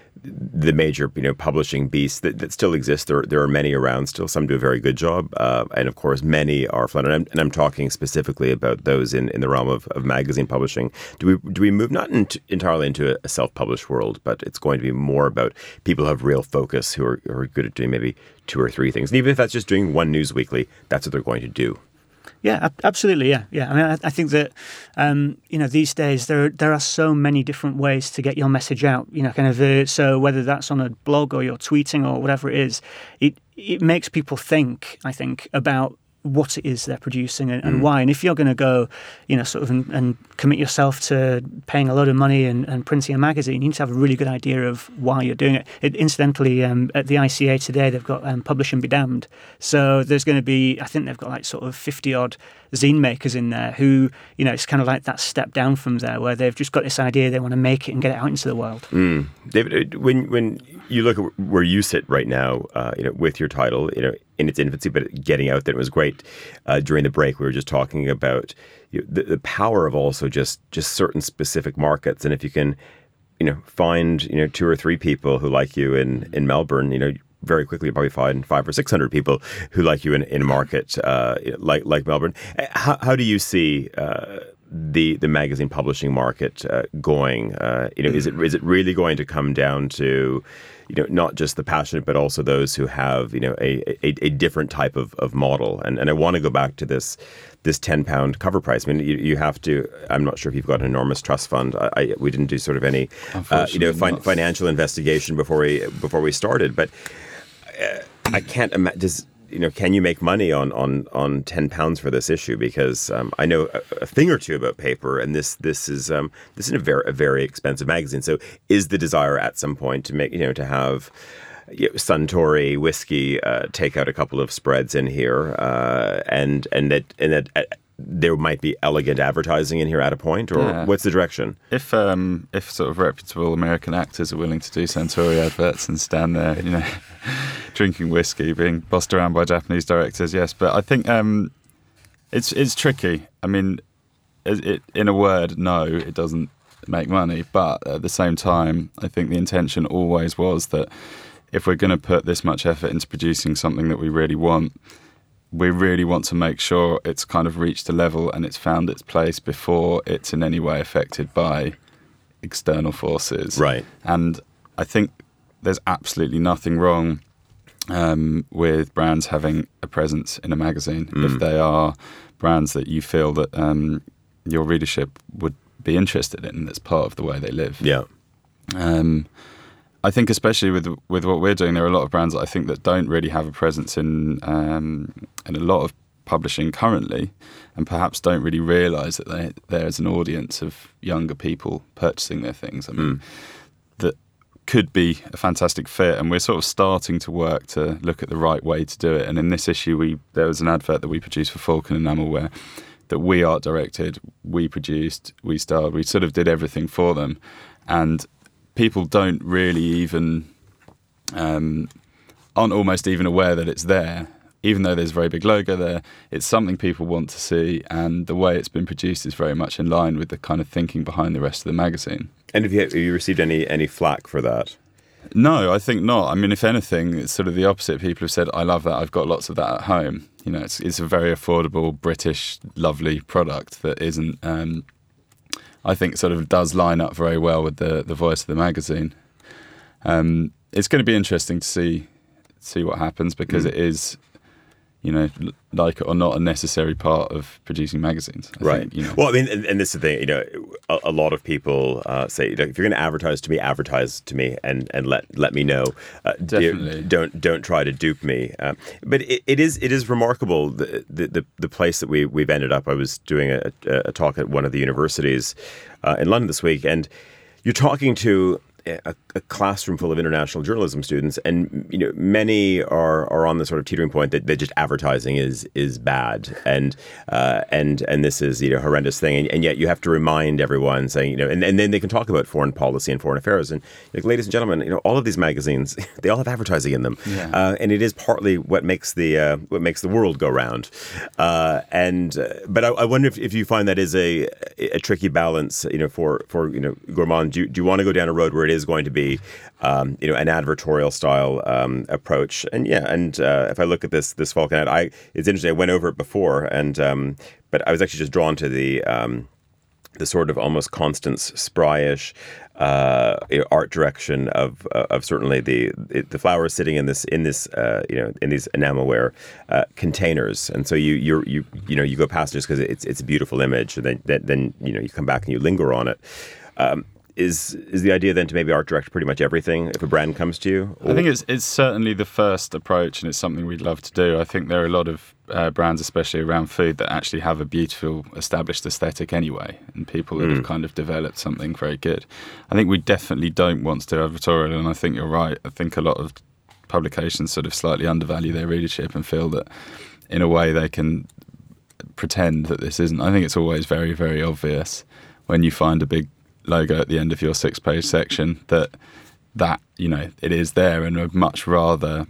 the major, you know, publishing beasts that, that still exist? There, there are many around still. Some do a very good job, uh, and of course, many are flat. And I'm, and I'm talking specifically about those in, in the realm of, of magazine publishing. Do we do we move not into, entirely into a self-published world, but it's going to be more about people who have real focus, who are, who are good at doing maybe two or three things, and even if that's just doing one news weekly, that's what they're going to do. Yeah, absolutely. Yeah, yeah. I mean, I, I think that um, you know, these days there there are so many different ways to get your message out. You know, kind of uh, so whether that's on a blog or you're tweeting or whatever it is, it it makes people think, I think, about what it is they're producing and, and mm. why. And if you're going to go, you know, sort of and, and commit yourself to paying a lot of money and, and printing a magazine, you need to have a really good idea of why you're doing it. it incidentally, um, at the I C A today, they've got um, Publish and Be Damned. So there's going to be, I think they've got like sort of fifty odd zine makers in there who, you know, it's kind of like that step down from there where they've just got this idea, they want to make it and get it out into the world. Mm. David, when when you look at where you sit right now, uh, you know, with your title, you know, in its infancy, but getting out there, it was great. Uh, during the break, we were just talking about you know, the, the power of also just just certain specific markets, and if you can, you know, find you know two or three people who like you in in Melbourne, you know, very quickly you probably find five or six hundred people who like you in, in a market uh, like like Melbourne. How, how do you see uh, the the magazine publishing market uh, going? Uh, you know, is it is it really going to come down to you know not just the passionate, but also those who have you know a a, a different type of, of model? And and I want to go back to this this ten pound cover price. I mean, you, you have to. I'm not sure if you've got an enormous trust fund. I, I we didn't do sort of any uh, you know fin- financial investigation before we before we started, but. Uh, I can't imagine. Does you know? Can you make money on on, on ten pounds for this issue? Because um, I know a, a thing or two about paper, and this this is um, this is a very a very expensive magazine. So, is the desire at some point to make you know to have you know, Suntory whiskey uh, take out a couple of spreads in here, uh, and and that and that. Uh, there might be elegant advertising in here at a point, or yeah. What's the direction? If um, if sort of reputable American actors are willing to do Suntory adverts and stand there, you know, drinking whiskey, being bossed around by Japanese directors, yes. But I think um, it's it's tricky. I mean, it, it, in a word, no, it doesn't make money. But at the same time, I think the intention always was that if we're going to put this much effort into producing something that we really want, we really want to make sure it's kind of reached a level and it's found its place before it's in any way affected by external forces. Right. And I think there's absolutely nothing wrong um, with brands having a presence in a magazine mm. if they are brands that you feel that um, your readership would be interested in. That's part of the way they live. Yeah. Um, I think especially with with what we're doing, there are a lot of brands that I think that don't really have a presence in um, in a lot of publishing currently, and perhaps don't really realise that they, there's an audience of younger people purchasing their things. I mean, mm. that could be a fantastic fit, and we're sort of starting to work to look at the right way to do it. And in this issue, we there was an advert that we produced for Falcon Enamelware that we art directed, we produced, we starred, we sort of did everything for them, and people don't really even um, aren't almost even aware that it's there. Even though there's a very big logo there, it's something people want to see, and the way it's been produced is very much in line with the kind of thinking behind the rest of the magazine. And have you, have you received any, any flack for that? No, I think not. I mean, if anything, it's sort of the opposite. People have said, I love that, I've got lots of that at home. You know, it's it's a very affordable, British, lovely product that isn't, um, I think, sort of does line up very well with the, the voice of the magazine. Um, it's going to be interesting to see see what happens, because mm. it is, you know, like it or not, a necessary part of producing magazines. I right. think, you know. Well, I mean, and, and this is the thing, you know, a, a lot of people uh, say, you know, if you're going to advertise to me, advertise to me and, and let let me know. Uh, Definitely. Don't don't try to dupe me. Uh, but it, it is it is remarkable, the, the the place that we, we've ended up. I was doing a, a talk at one of the universities uh, in London this week, and you're talking to A, a classroom full of international journalism students, and you know many are are on the sort of teetering point that, that just advertising is is bad, and uh, and and this is you know horrendous thing, and, and yet you have to remind everyone, saying you know, and, and then they can talk about foreign policy and foreign affairs, and like, ladies and gentlemen, you know, all of these magazines, they all have advertising in them, yeah. uh, and it is partly what makes the uh, what makes the world go round, uh, and uh, but I, I wonder if, if you find that is a a tricky balance, you know, for for you know Gourmand, do you, do you want to go down a road where it is going to be Um, you know, an advertorial style um, approach, and yeah, and uh, if I look at this this Falcon ad, I it's interesting. I went over it before, and um, but I was actually just drawn to the um, the sort of almost Constance Spryish uh, you know, art direction of uh, of certainly the the flowers sitting in this in this uh, you know in these enamelware uh, containers, and so you you you you know you go past it just because it's it's a beautiful image, and then then, then you know you come back and you linger on it. Um, Is is the idea then to maybe art direct pretty much everything if a brand comes to you? Or? I think it's it's certainly the first approach, and it's something we'd love to do. I think there are a lot of uh, brands, especially around food, that actually have a beautiful established aesthetic anyway, and people that mm. have kind of developed something very good. I think we definitely don't want to do advertorial, and I think you're right. I think a lot of publications sort of slightly undervalue their readership and feel that in a way they can pretend that this isn't. I think it's always very, very obvious when you find a big logo at the end of your six-page section that that you know it is there, and I'd much rather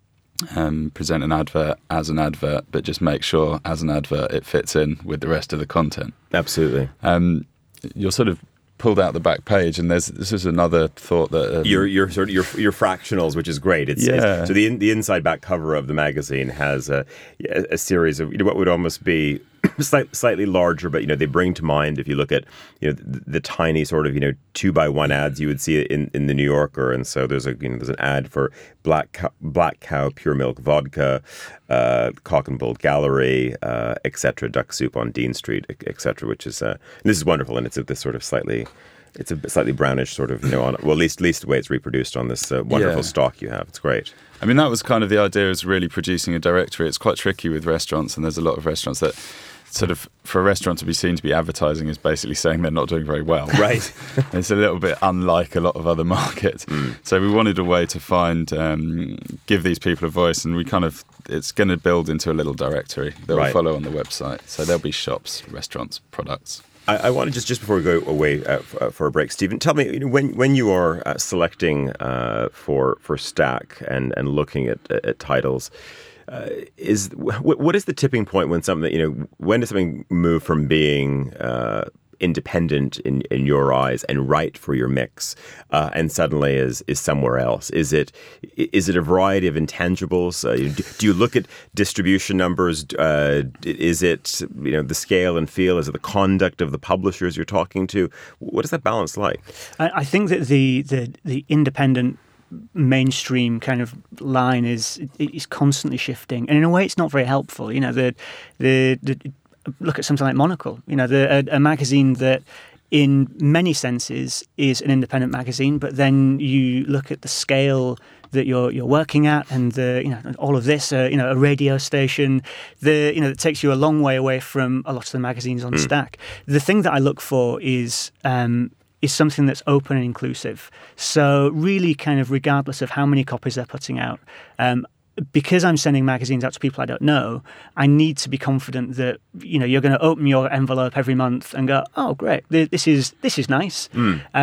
um, present an advert as an advert, but just make sure as an advert it fits in with the rest of the content. Absolutely. Um, you're sort of pulled out the back page, and there's this is another thought that um, your your sort of your your fractionals, which is great. It's, yeah. it's so the in, the inside back cover of the magazine has a, a series of you know what would almost be slight, slightly larger, but you know they bring to mind, if you look at you know the, the tiny sort of you know two by one ads you would see in, in the New Yorker, and so there's a you know there's an ad for Black Cow, Black Cow Pure Milk Vodka, uh, Cock and Bull Gallery, uh, et cetera, Duck Soup on Dean Street, et cetera, which is uh, and this is wonderful, and it's a, this sort of slightly. It's a slightly brownish sort of, you know, on, well, at least, at least the way it's reproduced on this uh, wonderful yeah. stock you have. It's great. I mean, that was kind of the idea, is really producing a directory. It's quite tricky with restaurants, and there's a lot of restaurants that sort of, for a restaurant to be seen to be advertising is basically saying they're not doing very well. Right. It's a little bit unlike a lot of other markets. Mm. So we wanted a way to find, um, give these people a voice, and we kind of, it's going to build into a little directory that will right. follow on the website. So there'll be shops, restaurants, products. I, I want to just, just before we go away uh, f- uh, for a break, Stephen, tell me, you know, when when you are uh, selecting uh, for for Stack and, and looking at, at titles, uh, is w- what is the tipping point when something, you know, when does something move from being uh, independent in, in your eyes and right for your mix, uh, and suddenly is is somewhere else? Is it is it a variety of intangibles? Uh, do, do you look at distribution numbers? Uh, is it you know the scale and feel? Is it the conduct of the publishers you're talking to? What is that balance like? I, I think that the the, the independent mainstream kind of line is is constantly shifting, and in a way, it's not very helpful. You know the the the. Look at something like Monocle, you know, the, a, a magazine that in many senses is an independent magazine, but then you look at the scale that you're you're working at, and the you know all of this, uh, you know, a radio station, the you know, it takes you a long way away from a lot of the magazines on mm. Stack. The thing that I look for is um, is something that's open and inclusive. So really, kind of regardless of how many copies they're putting out. Um, Because I'm sending magazines out to people I don't know, I need to be confident that you know you're going to open your envelope every month and go, "Oh, great! This is this is nice." Mm. Um,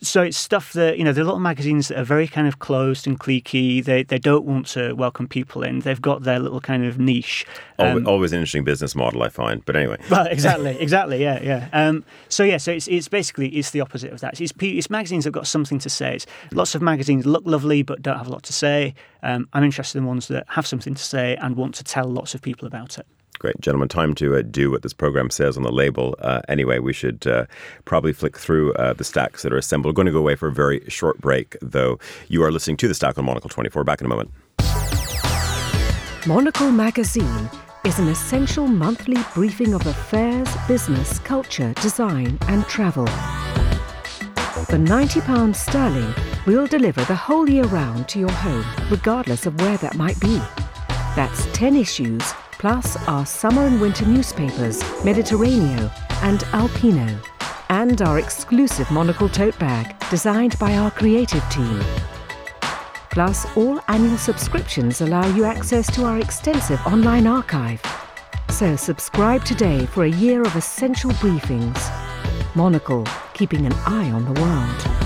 so it's stuff that, you know, there are a lot of magazines that are very kind of closed and cliquey. They they don't want to welcome people in. They've got their little kind of niche. Um, always, always an interesting business model, I find. But anyway. Well, exactly, exactly, yeah, yeah. Um, so yeah, so it's it's basically it's the opposite of that. It's, it's magazines that have got something to say. It's, lots of magazines look lovely but don't have a lot to say. Um, I'm interested in ones that have something to say and want to tell lots of people about it. Great. Gentlemen, time to uh, do what this program says on the label. Uh, anyway, we should uh, probably flick through uh, the stacks that are assembled. We're going to go away for a very short break, though. You are listening to The Stack on Monocle twenty-four. Back in a moment. Monocle Magazine is an essential monthly briefing of affairs, business, culture, design and travel. For ninety pounds sterling, we'll deliver the whole year round to your home, regardless of where that might be. That's ten issues, plus our summer and winter newspapers, Mediterraneo and Alpino, and our exclusive Monocle tote bag, designed by our creative team. Plus, all annual subscriptions allow you access to our extensive online archive. So subscribe today for a year of essential briefings. Monocle, keeping an eye on the world.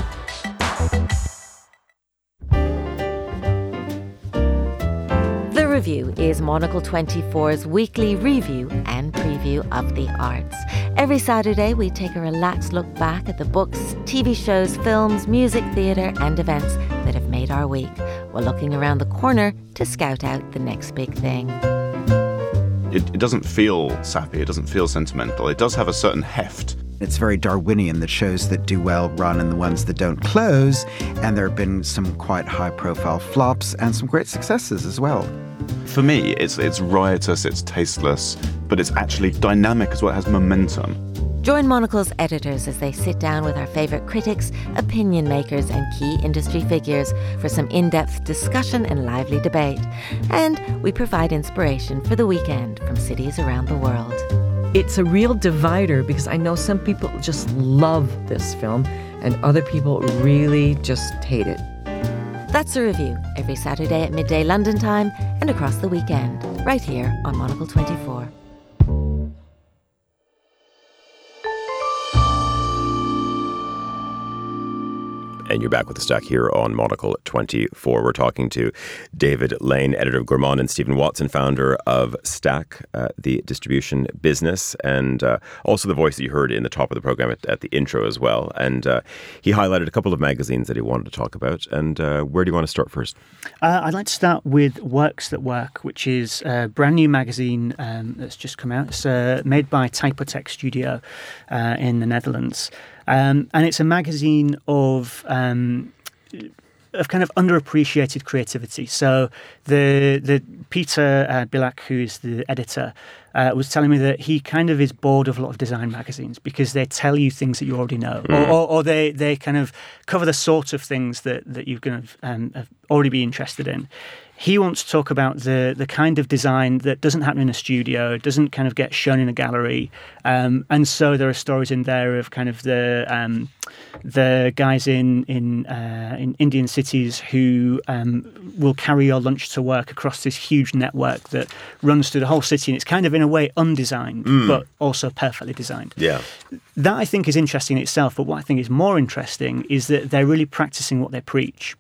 The Review is Monocle twenty-four's weekly review and preview of the arts. Every Saturday, we take a relaxed look back at the books, T V shows, films, music, theatre and events that have made our week, while looking around the corner to scout out the next big thing. It, it doesn't feel sappy, it doesn't feel sentimental. It does have a certain heft. It's very Darwinian, the shows that do well run and the ones that don't close, and there have been some quite high-profile flops and some great successes as well. For me, it's it's riotous, it's tasteless, but it's actually dynamic as well, it has momentum. Join Monocle's editors as they sit down with our favourite critics, opinion makers and key industry figures for some in-depth discussion and lively debate. And we provide inspiration for the weekend from cities around the world. It's a real divider because I know some people just love this film and other people really just hate it. That's The Review, every Saturday at midday London time and across the weekend, right here on Monocle twenty-four. And you're back with The Stack here on Monocle twenty-four. We're talking to David Lane, editor of Gourmand, and Stephen Watson, founder of Stack, uh, the distribution business, and uh, also the voice that you heard in the top of the program at, at the intro as well. And uh, he highlighted a couple of magazines that he wanted to talk about. And uh, where do you want to start first? Uh, I'd like to start with Works That Work, which is a brand new magazine um, that's just come out. It's uh, made by Typotech Studio uh, in the Netherlands. Um, and it's a magazine of um, of kind of underappreciated creativity. So the the Peter uh, Bilak, who is the editor, uh, was telling me that he kind of is bored of a lot of design magazines because they tell you things that you already know, mm. or, or, or they, they kind of cover the sort of things that, that you're going to um, have already be interested in. He wants to talk about the the kind of design that doesn't happen in a studio, doesn't kind of get shown in a gallery, um, and so there are stories in there of kind of the um, the guys in in uh, in Indian cities who um, will carry your lunch to work across this huge network that runs through the whole city, and it's kind of in a way undesigned, mm. but also perfectly designed. Yeah, that I think is interesting in itself. But what I think is more interesting is that they're really practicing what they preach,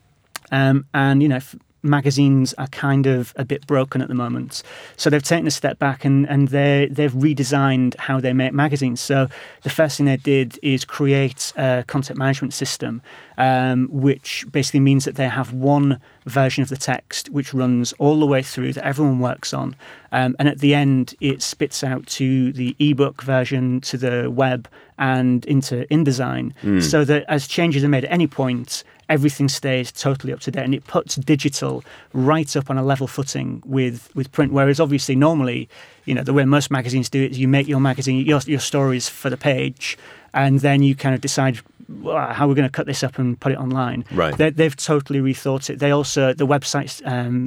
um, and you know. F- magazines are kind of a bit broken at the moment. So they've taken a step back and, and they they've redesigned how they make magazines. So the first thing they did is create a content management system, um, which basically means that they have one version of the text which runs all the way through that everyone works on. Um, and at the end, it spits out to the ebook version, to the web, and into InDesign, mm. so that as changes are made at any point, everything stays totally up to date, and it puts digital right up on a level footing with, with print. Whereas obviously normally, you know, the way most magazines do it is you make your magazine, your, your stories for the page, and then you kind of decide well, how we're going to cut this up and put it online. Right. They, they've totally rethought it. They also, the website's um,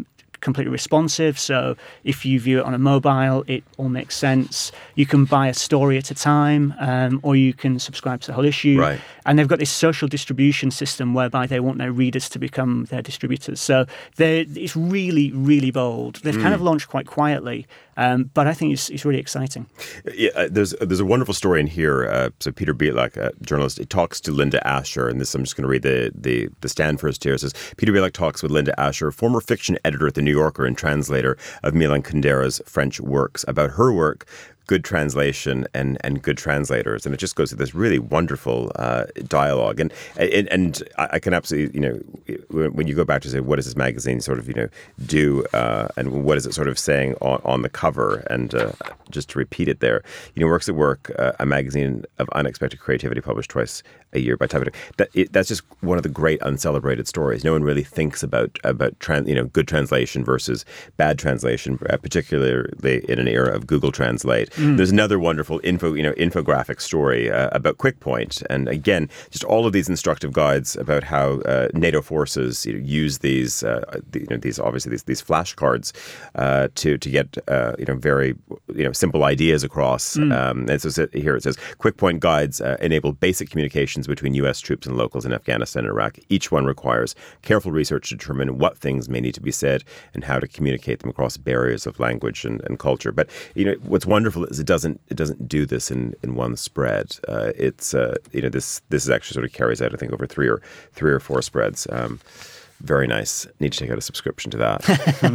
completely responsive. So if you view it on a mobile, it all makes sense. You can buy a story at a time, um, or you can subscribe to the whole issue. Right. And they've got this social distribution system whereby they want their readers to become their distributors. So it's really, really bold. They've mm. kind of launched quite quietly, um, but I think it's, it's really exciting. Yeah, uh, there's there's a wonderful story in here. Uh, so Peter Bielak, a journalist, he talks to Linda Asher, and this I'm just going to read the the the stand first here. It says Peter Bielak talks with Linda Asher, former fiction editor at the New Yorker and translator of Milan Kundera's French works, about her work, good translation and, and good translators. And it just goes to this really wonderful uh, dialogue. And, and and I can absolutely, you know, when you go back to say, what does this magazine sort of, you know, do uh, and what is it sort of saying on, on the cover? And uh, just to repeat it there, you know, Works at Work, uh, a magazine of unexpected creativity published twice a year by Type. That it, that's just one of the great uncelebrated stories. No one really thinks about about trans, you know, good translation versus bad translation, uh, particularly in an era of Google Translate. Mm. There's another wonderful info, you know, infographic story uh, about QuickPoint, and again, just all of these instructive guides about how uh, NATO forces, you know, use these, uh, the, you know, these obviously these these flashcards uh, to to get uh, you know very you know simple ideas across. Mm. Um, and so here it says, QuickPoint guides uh, enable basic communications between U S troops and locals in Afghanistan and Iraq. Each one requires careful research to determine what things may need to be said and how to communicate them across barriers of language and, and culture. But you know what's wonderful is it doesn't it doesn't do this in, in one spread. Uh, it's uh, you know this this is actually sort of carries out I think over three or three or four spreads. Um, Very nice. Need to take out a subscription to that.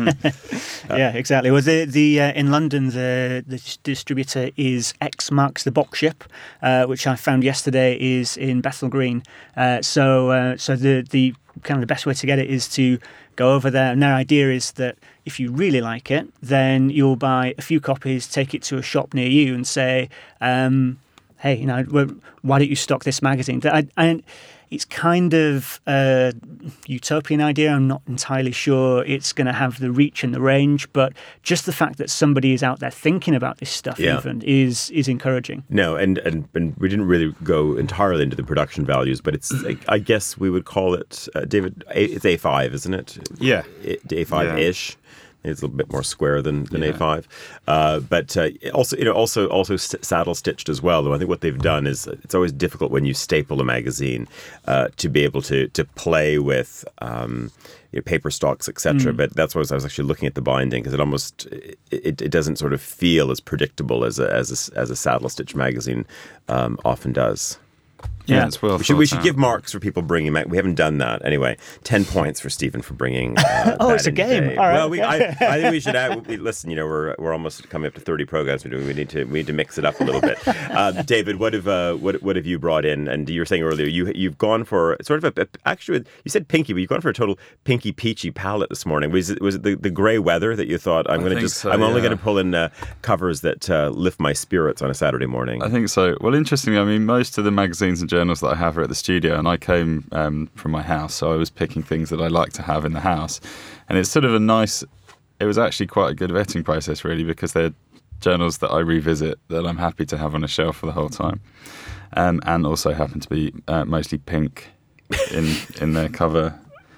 uh, yeah, exactly. Well, the the uh, in London, the the distributor is X Marks the Box Ship, uh, which I found yesterday is in Bethnal Green. Uh, so uh, so the the kind of the best way to get it is to go over there. And their idea is that if you really like it, then you'll buy a few copies, take it to a shop near you, and say, um, "Hey, you know, why don't you stock this magazine?" I, I, It's kind of a utopian idea. I'm not entirely sure it's going to have the reach and the range, but just the fact that somebody is out there thinking about this stuff yeah. even is is encouraging. No, and, and and we didn't really go entirely into the production values, but it's I guess we would call it, uh, David, it's A five, isn't it? Yeah. A five-ish. Yeah. It's a little bit more square than, than yeah. A five, uh, but uh, also you know also also st- saddle stitched as well. Though I think what they've done is it's always difficult when you staple a magazine uh, to be able to to play with um, you know, paper stocks, et cetera. Mm. But that's why I was actually looking at the binding because it almost it, it doesn't sort of feel as predictable as a as a, as a saddle stitch magazine um, often does. Yeah, yeah, it's well. We should, we should give marks for people bringing. We haven't done that anyway. Ten points for Stephen for bringing. Uh, oh, it's a game. All right. Well, we, I, I think we should add. We, listen, you know, we're we're almost coming up to thirty programs we're doing. We need to we need to mix it up a little bit. Uh, David, what have uh, what what have you brought in? And you were saying earlier you you've gone for sort of a, a actually you said pinky, but you've gone for a total pinky peachy palette this morning. Was it was it the, the grey weather that you thought I'm going to just so, I'm only yeah. going to pull in uh, covers that uh, lift my spirits on a Saturday morning? I think so. Well, interestingly, I mean, most of the magazines and journals that I have are at the studio, and I came um, from my house, so I was picking things that I like to have in the house. And it's sort of a nice, it was actually quite a good vetting process, really, because they're journals that I revisit that I'm happy to have on a shelf for the whole time, um, and also happen to be uh, mostly pink in in their cover,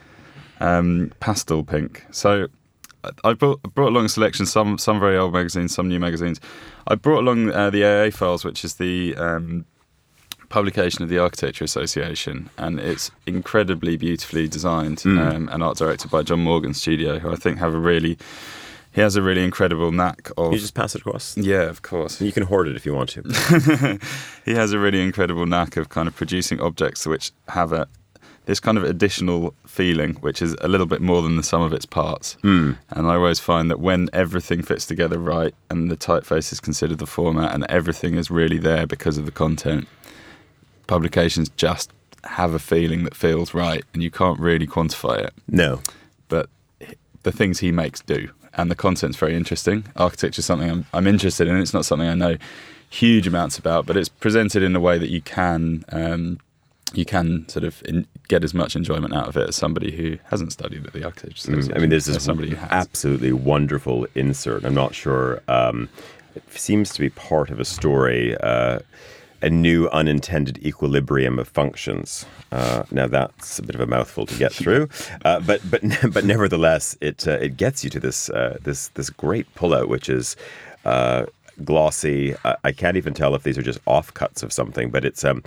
um, pastel pink. So I brought, brought along a selection, some some very old magazines, some new magazines. I brought along uh, the A A Files, which is the um, publication of the Architecture Association, and it's incredibly beautifully designed mm. um, and art directed by John Morgan Studio, who I think have a really he has a really incredible knack of. You just pass it across. Yeah, of course. You can hoard it if you want to. He has a really incredible knack of kind of producing objects which have a this kind of additional feeling, which is a little bit more than the sum of its parts. Mm. And I always find that when everything fits together right, and the typeface is considered the format, and everything is really there because of the content, publications just have a feeling that feels right, and you can't really quantify it. No. But the things he makes do, and the content's very interesting. Architecture is something I'm, I'm interested in. It's not something I know huge amounts about, but it's presented in a way that you can um, you can sort of in, get as much enjoyment out of it as somebody who hasn't studied at the Architecture Association. Mm, I mean, there's this somebody who has. Absolutely wonderful insert. I'm not sure. Um, it seems to be part of a story. Uh, a new unintended equilibrium of functions. Uh, now that's a bit of a mouthful to get through, uh, but but but nevertheless, it uh, it gets you to this uh, this this great pullout, which is uh, glossy. I, I can't even tell if these are just offcuts of something, but it's um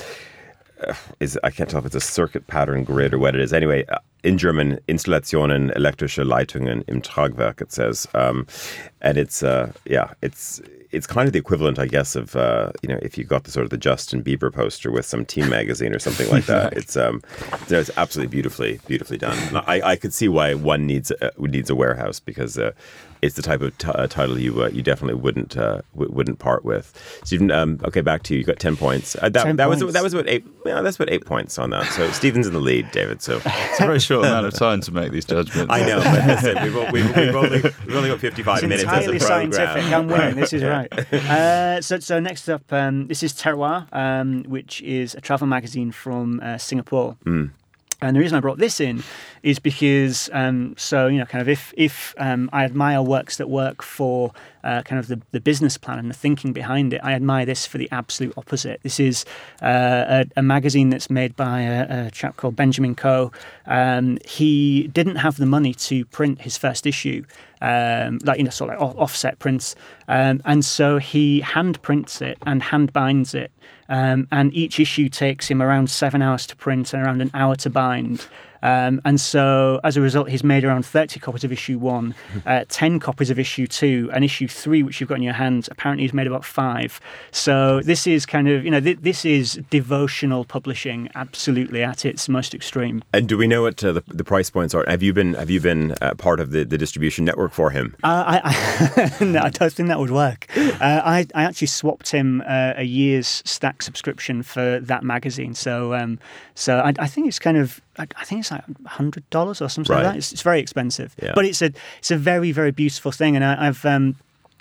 is I can't tell if it's a circuit pattern grid or what it is. Anyway, uh, in German, Installationen elektrische Leitungen im Tragwerk, it says, um, and it's uh, yeah, it's. It's kind of the equivalent, I guess, of uh, you know, if you got the sort of the Justin Bieber poster with some Team magazine or something like that. It's um, it's absolutely beautifully, beautifully done. And I, I could see why one needs a, needs a warehouse, because uh, it's the type of t- uh, title you uh, you definitely wouldn't uh, w- wouldn't part with. Stephen, um, okay, back to you. You got ten points. Uh, that ten that points. was that was about eight. Yeah, that's about eight points on that. So Stephen's in the lead, David. So it's a very short amount of time to make these judgments. I know, but listen, we've, we've, we've only we've only got fifty-five it's minutes as a entirely program. scientific. I'm winning. This is right. Uh, so, so next up, um, this is Terroir, um, which is a travel magazine from uh, Singapore. Mm. And the reason I brought this in is because, um, so, you know, kind of if, if um, I admire works that work for uh, kind of the, the business plan and the thinking behind it, I admire this for the absolute opposite. This is uh, a, a magazine that's made by a, a chap called Benjamin Coe. Um, he didn't have the money to print his first issue, um, like, you know, sort of like offset prints. Um, and so he hand prints it and hand binds it. Um, and each issue takes him around seven hours to print and around an hour to bind. Um, and so, as a result, he's made around thirty copies of issue one, uh, ten copies of issue two, and issue three, which you've got in your hands, apparently he's made about five. So this is kind of, you know, th- this is devotional publishing, absolutely at its most extreme. And do we know what uh, the, the price points are? Have you been have you been uh, part of the, the distribution network for him? Uh, I, I, no, I don't think that would work. Uh, I, I actually swapped him uh, a year's Stack subscription for that magazine. So, um, so I, I think it's kind of. I think it's like one hundred dollars or something right. like that. It's, it's very expensive, yeah. but it's a it's a very very beautiful thing. And I, I've um,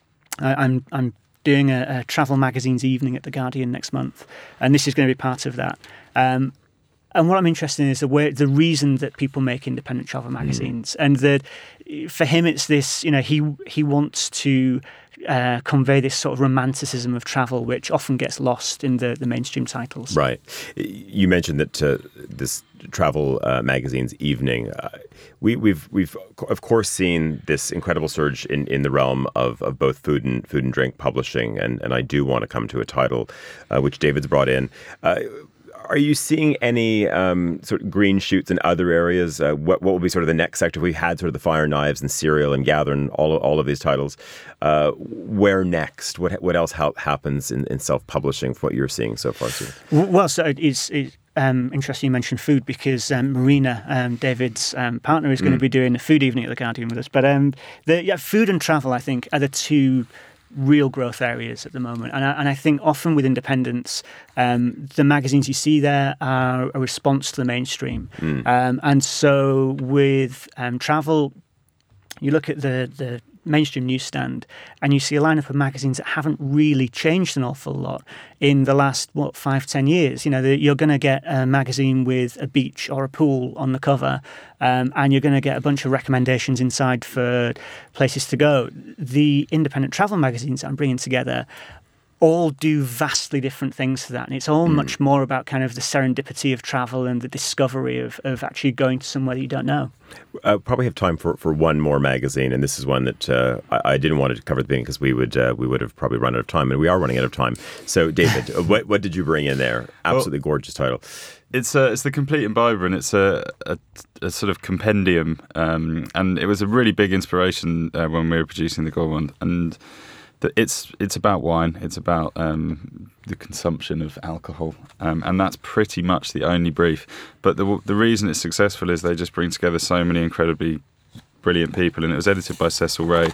I, I'm I'm doing a, a travel magazines evening at the Guardian next month, and this is going to be part of that. Um, and what I'm interested in is the way, the reason that people make independent travel magazines, mm. and that for him it's this. You know, he he wants to. Uh, convey this sort of romanticism of travel, which often gets lost in the, the mainstream titles. Right. You mentioned that uh, this travel uh, magazine's evening. Uh, we, we've we've of course seen this incredible surge in, in the realm of, of both food and food and drink publishing, and, and I do want to come to a title uh, which David's brought in. Uh, Are you seeing any um, sort of green shoots in other areas? Uh, what what will be sort of the next sector? We had sort of the Fire Knives and Serial and Gather and all of, all of these titles. Uh, where next? What what else ha- happens in, in self-publishing from what you're seeing so far, Steve? Well, so it's, it's um, interesting you mentioned food, because um, Marina, um, David's um, partner, is going Mm. to be doing a food evening at the Guardian with us. But um, the yeah, food and travel, I think, are the two real growth areas at the moment. And I, and I think often with independents, um, the magazines you see there are a response to the mainstream. Mm. Um, and so with um, travel, you look at the, the mainstream newsstand and you see a lineup of magazines that haven't really changed an awful lot in the last, what, five, ten years. You know, the, you're going to get a magazine with a beach or a pool on the cover, um, and you're going to get a bunch of recommendations inside for places to go. The independent travel magazines that I'm bringing together all do vastly different things to that. And it's all mm. much more about kind of the serendipity of travel and the discovery of, of actually going to somewhere that you don't know. Uh, probably have time for, for one more magazine, and this is one that uh, I, I didn't want to cover at the beginning because we would uh, we would have probably run out of time, and we are running out of time. So, David, what what did you bring in there? Absolutely well, gorgeous title. It's uh, it's the Complete Imbiber, and it's a, a, a sort of compendium, um, and it was a really big inspiration uh, when we were producing the Gold one, and It's it's about wine. It's about um, the consumption of alcohol, um, and that's pretty much the only brief. But the the reason it's successful is they just bring together so many incredibly brilliant people, and it was edited by Cecil Ray.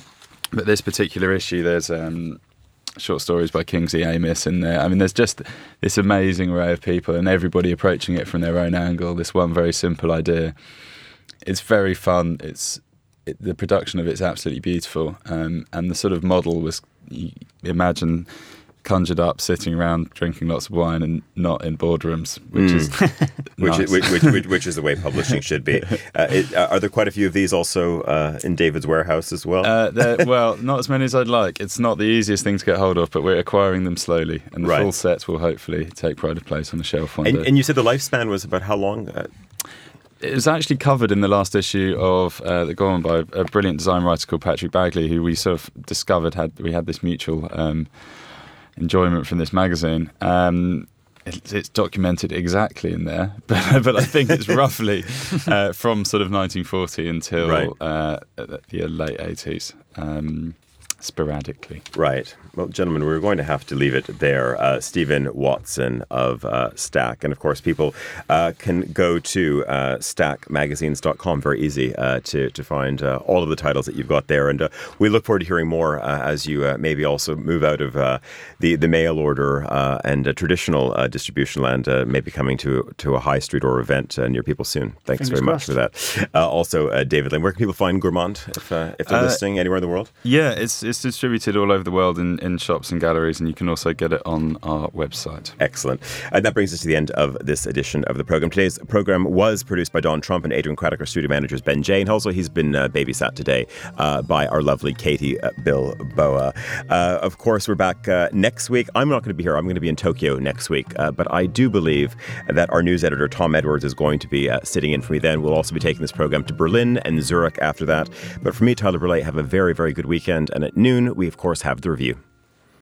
But this particular issue, there's um, short stories by Kingsley Amis in there. I mean, there's just this amazing array of people, and everybody approaching it from their own angle. This one very simple idea. It's very fun. It's It, the production of it's absolutely beautiful, um, and the sort of model was, you imagine conjured up sitting around drinking lots of wine and not in boardrooms, which Mm. is which, nice. is, which, which, which, which is the way publishing should be. Uh, it, uh, are there quite a few of these also uh, in David's warehouse as well? Uh, they're- well, not as many as I'd like. It's not the easiest thing to get hold of, but we're acquiring them slowly, and the Right. full set will hopefully take pride of place on the shelf one and, day. and you said the lifespan was about how long? Uh, It was actually covered in the last issue of uh, The Gorman by a brilliant design writer called Patrick Bagley, who we sort of discovered had we had this mutual um, enjoyment from this magazine. Um, it's, it's documented exactly in there, but, but I think it's roughly uh, from sort of nineteen forty until Right. uh, the late eighties. Um, sporadically. Right. Well, gentlemen, we're going to have to leave it there. Uh, Stephen Watson of uh, Stack. And of course, people uh, can go to uh, stack magazines dot com. Very easy uh, to, to find uh, all of the titles that you've got there. And uh, we look forward to hearing more uh, as you uh, maybe also move out of uh, the, the mail order uh, and uh, traditional uh, distribution land, uh, maybe coming to to a high street or event uh, near people soon. Thanks Fingers very much crossed. for that. Uh, also, uh, David Lynn, where can people find Gourmand if, uh, if they're Uh, listening anywhere in the world? Yeah, it's it's distributed all over the world in, in shops and galleries, and you can also get it on our website. Excellent. And that brings us to the end of this edition of the program. Today's program was produced by Don Trump and Adrian Craddock. Our studio manager is Ben Jay. And also, he's been uh, babysat today uh, by our lovely Katie uh, Bilboa. Uh, of course, we're back uh, next week. I'm not going to be here. I'm going to be in Tokyo next week. Uh, but I do believe that our news editor, Tom Edwards, is going to be uh, sitting in for me then. We'll also be taking this program to Berlin and Zurich after that. But for me, Tyler Burley, have a very, very good weekend. And at noon, we, of course, have the review.